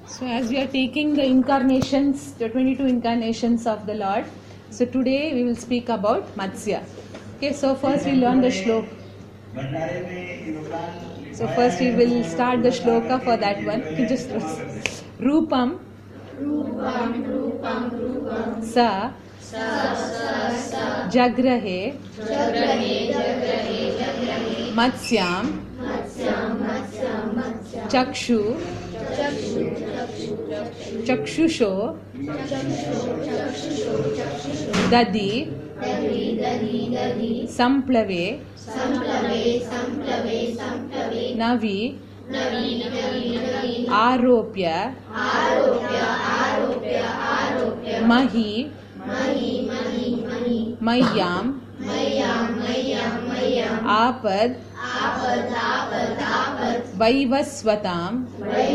So as we are taking the incarnations, the 22 incarnations of the Lord, so today we will speak about Matsya. Okay, so first we learn the shloka. So first we will start the shloka for that one. Just Rupam Sa Jagrahe Matsyam Chakshu Chakshusho Dadi Samplave Navi Aropya Mahi Mayam Apad Vaivasvatam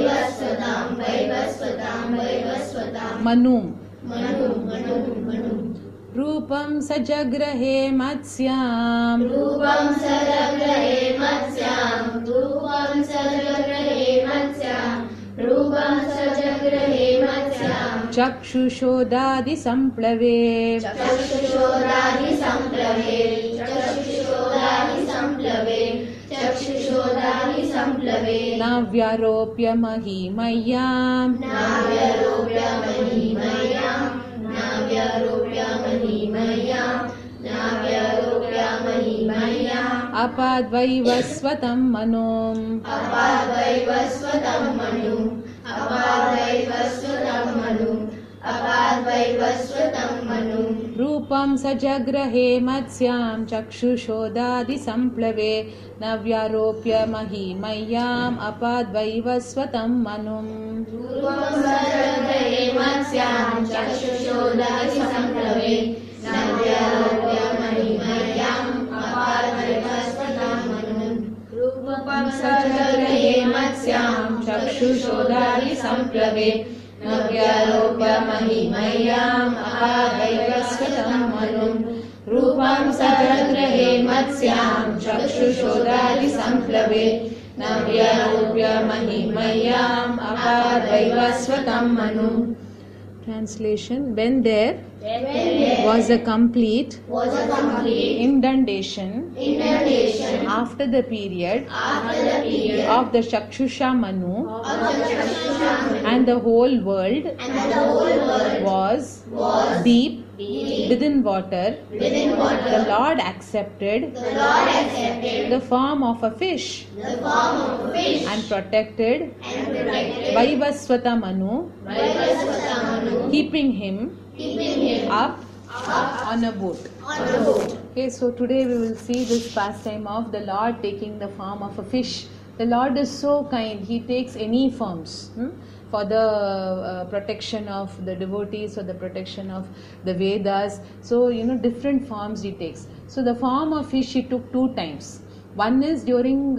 Manum Rupam Sajagrahe Matsyam Chakshushodadi Samplave Navyaropya Mahimayam Apadvaivasvatam Manum Rupam Sajagrahe Matsyam Chakshushodadi Samplave Navyaropya Mahimayam Apadvaivasvatam Manum Rupam Sajagrahe Matsyam Chakshushodadi Samplave Navyaropya Mahimayam Apadvaivasvatam Manum Rupam Sajagrahe Matsyam Chakshushodadi Samplave Navyaropya Mahimayam Apadvaivasvatam Manum. Translation: When there was a complete inundation after the period of the Chakshusha Manu, and the whole world was deep within water, the Lord accepted the form of a fish and protected Vaivasvata Manu, keeping him up on a boat. Okay, so today we will see this pastime of the Lord taking the form of a fish. The Lord is so kind, He takes any forms for the protection of the devotees, or the protection of the Vedas. So, different forms He takes. So, the form of fish He took 2 times. One is during,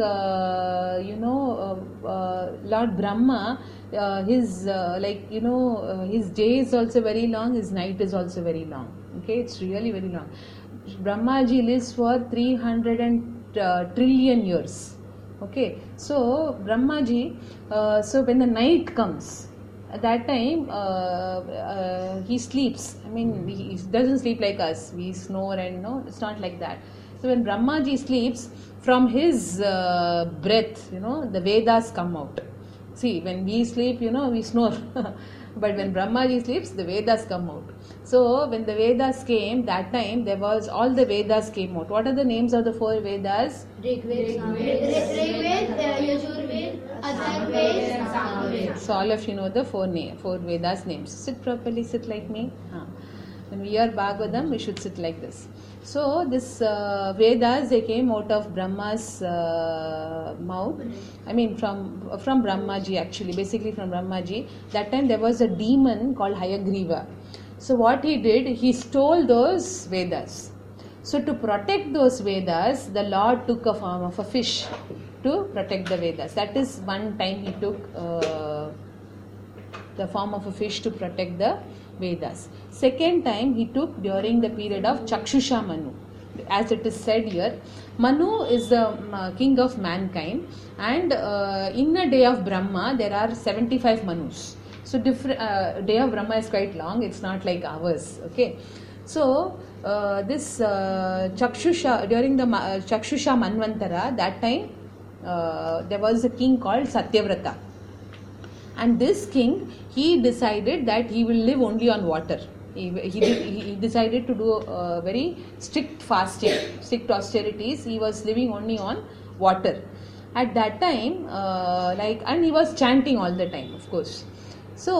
Lord Brahma, his his day is also very long, his night is also very long. Okay, it's really very long. Brahmaji lives for 300 trillion years. Okay, so Brahmaji, so when the night comes, at that time he sleeps. I mean, he doesn't sleep like us. We snore and it's not like that. So when Brahmaji sleeps, from his breath, the Vedas come out. See, when we sleep, we snore. But when Brahmaji sleeps, the Vedas come out. So when the Vedas came, that time there was all the Vedas came out. What are the names of the 4 Vedas? Rigved, Yajurved, Atharvaved, and Samaved. So all of you know the 4 Vedas names. Sit properly, sit like me. When we hear Bhagavatam, we should sit like this. So this Vedas, they came out of Brahma's mouth. I mean from Brahmaji actually, basically from Brahmaji. That time there was a demon called Hayagriva. So what he did, he stole those Vedas. So to protect those Vedas, the Lord took a form of a fish to protect the Vedas. That is one time he took the form of a fish to protect the Vedas. Second time he took during the period of Chakshusha Manu. As it is said here, Manu is the king of mankind, and in a day of Brahma there are 75 Manus. So different day of Brahma is quite long. It's not like ours. Okay, so this Chakshusha, during the Chakshusha Manvantara, that time there was a king called Satyavrata, and this king, he decided that he will live only on water. He decided to do very strict fasting, strict austerities. He was living only on water at that time, and he was chanting all the time, of course. So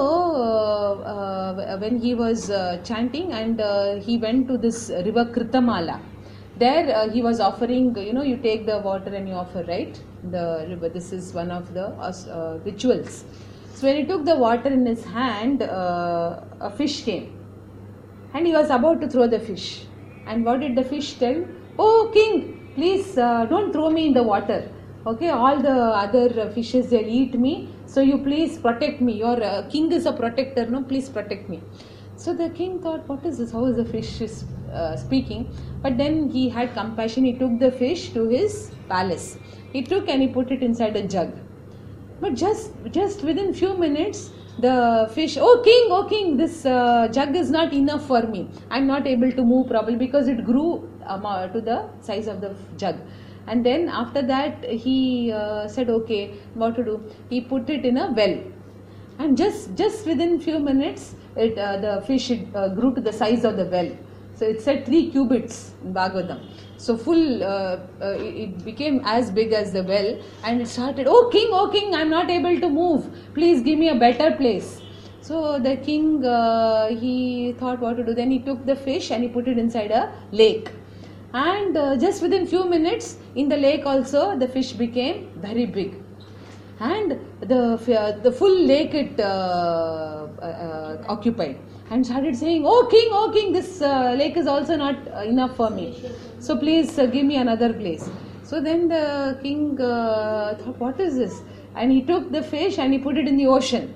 when he was chanting, and he went to this river Kritamala, there he was offering, you take the water and you offer, right? The river, this is one of the rituals. So when he took the water in his hand, a fish came, and he was about to throw the fish. And what did the fish tell? Oh king, please don't throw me in the water. Okay, all the other fishes, they'll eat me. So you please protect me. Your king is a protector, no? Please protect me. So the king thought, what is this? How is the fish is speaking? But then he had compassion. He took the fish to his palace. He took and he put it inside a jug. But just within few minutes, the fish, oh king, this jug is not enough for me. I'm not able to move properly, because it grew to the size of the jug. And then after that, he said, okay, what to do? He put it in a well, and just within few minutes, the fish grew to the size of the well. So it said 3 cubits in Bhagavatam. So full, it became as big as the well, and it started, oh king, I'm not able to move. Please give me a better place. So the king, he thought what to do. Then he took the fish and he put it inside a lake. And just within few minutes, in the lake also, the fish became very big. And the full lake it occupied. And started saying, oh king, this lake is also not enough for me. So please give me another place. So then the king thought, what is this? And he took the fish and he put it in the ocean.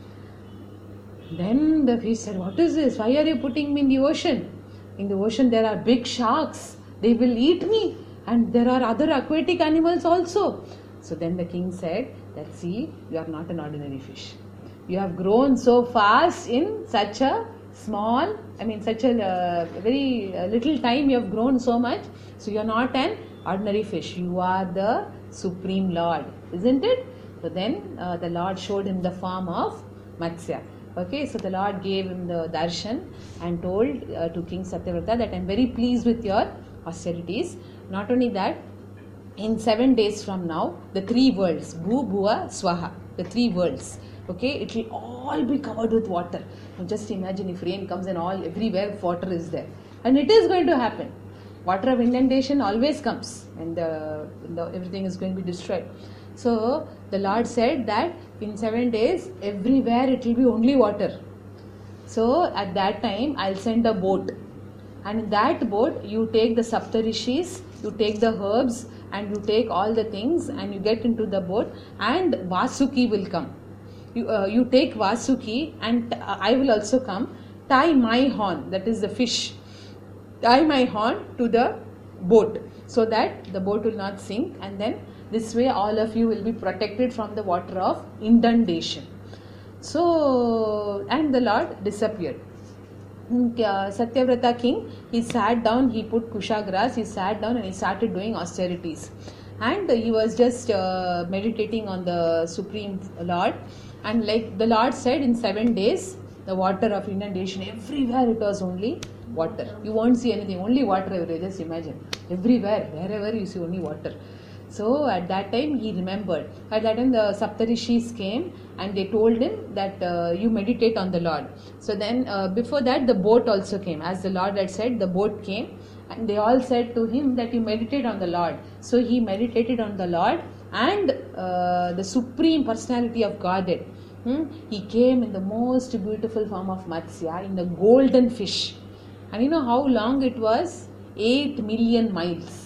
Then the fish said, what is this? Why are you putting me in the ocean? In the ocean there are big sharks. They will eat me. And there are other aquatic animals also. So then the king said that, see, you are not an ordinary fish. You have grown so fast in such a small, such a very little time you have grown so much. So you are not an ordinary fish. You are the Supreme Lord, isn't it? So then the Lord showed him the form of Matsya. Okay, so the Lord gave him the darshan and told to King Satyavrata that I am very pleased with your austerities. Not only that, in 7 days from now, the 3 worlds, Bhu, Bhuva, Swaha, the 3 worlds, okay, it will all be covered with water. Now just imagine if rain comes and everywhere water is there. And it is going to happen. Water of inundation always comes, and everything is going to be destroyed. So the Lord said that in 7 days, everywhere it will be only water. So at that time, I'll send a boat. And in that boat, you take the Saptarishis, you take the herbs, and you take all the things, and you get into the boat, and Vasuki will come. You take Vasuki, and I will also come. Tie my horn, that is the fish. Tie my horn to the boat, so that the boat will not sink, and then this way all of you will be protected from the water of inundation. So, and the Lord disappeared. Satyavrata king, he sat down, he put kusha grass, he sat down and he started doing austerities. And he was just meditating on the Supreme Lord. And like the Lord said, in 7 days, the water of inundation, everywhere it was only water. You won't see anything, only water everywhere. Just imagine. Everywhere, wherever you see only water. So at that time he remembered. At that time the Saptarishis came and they told him that you meditate on the Lord. So then before that the boat also came. As the Lord had said, the boat came and they all said to him that you meditate on the Lord. So he meditated on the Lord and the Supreme Personality of Godhead. He came in the most beautiful form of Matsya, in the golden fish. And you know how long it was? 8 million miles.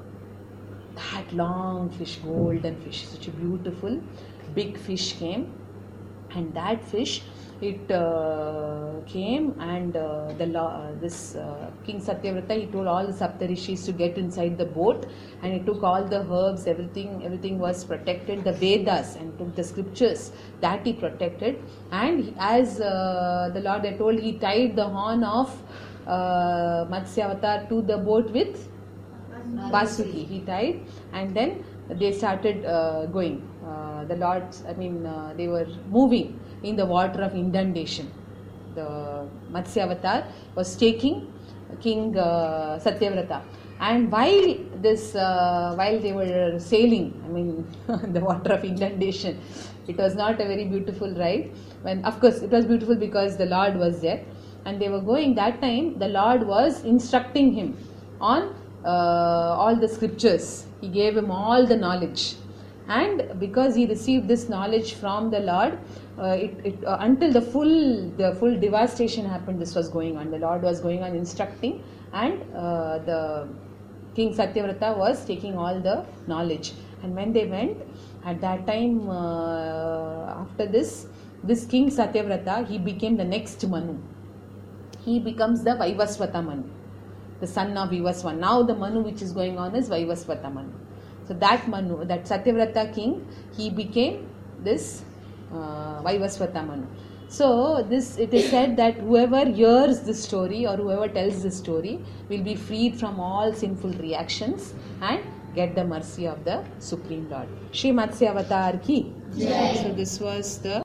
That long fish, golden fish, such a beautiful big fish came, and that fish it came, and this King Satyavrata, he told all the Saptarishis to get inside the boat, and he took all the herbs, everything was protected, the Vedas, and took the scriptures that he protected. And as the Lord had told, he tied the horn of Matsya to the boat with Vasuki. He tied, and then they started going. The Lords, they were moving in the water of inundation. The Matsya was taking King Satyavrata, and while they were sailing, the water of inundation, it was not a very beautiful ride. Of course, it was beautiful because the Lord was there, and they were going. That time, the Lord was instructing him on all the scriptures. He gave him all the knowledge, and because he received this knowledge from the Lord, until the full devastation happened, this was going on. The Lord was going on instructing, and the King Satyavrata was taking all the knowledge. And when they went, at that time, after this King Satyavrata, he became the next Manu. He becomes the Vaivasvata Manu, the son of Vivaswan. Now the Manu which is going on is Vaivasvata Manu. So that Manu, that Satyavrata king, he became this Vaivasvata Manu. So it is said that whoever hears this story or whoever tells this story will be freed from all sinful reactions and get the mercy of the Supreme Lord. Shri Matsya Avatar ki. Jai. So this was the